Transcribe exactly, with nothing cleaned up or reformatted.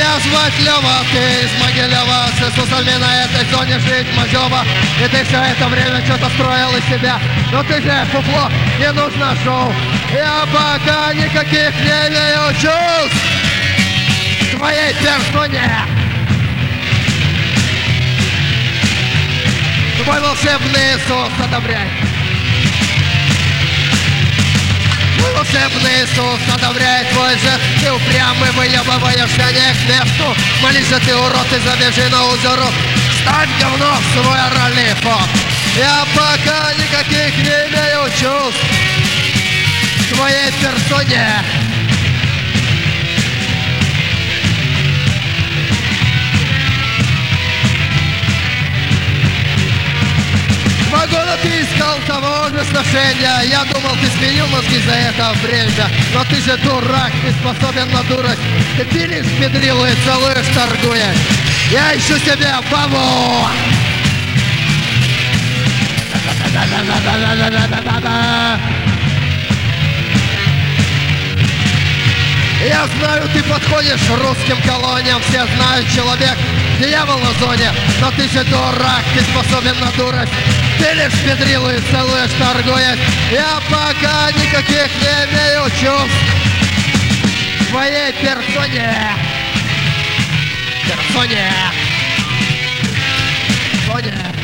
Меня звать Лёва, ты из Могилёва. С Иисусами на этой зоне жить мазёво. И ты все это время что-то строил из себя. Но ты же фуфло, не нужно шоу. Я пока никаких не имею чувств к твоей персоне. Твой волшебный Иисус одобряй. Твой волшебный Иисус одобряет твой жест. Ты упрямый, выебываешься не к месту. Молись же ты, урод, и забежи на узору. Ставь говно в свой оральный фон. Я пока никаких не имею чувств к твоей персоне. Два года ты искал того же сношения. Я думал, ты сменил мозги за это время. Но ты же дурак, ты способен на дурость. Ты пилишь педрилу и целуешь, торгуешь. Я ищу себе бабу. Я знаю, ты подходишь русским колониям. Все знают, человек дьявол на зоне. Но ты же дурак, ты способен на дурость. Ты лишь педрилу и целуешь, торгуешь. Я пока никаких не имею чувств к твоей персоне. Персоне. Персоне.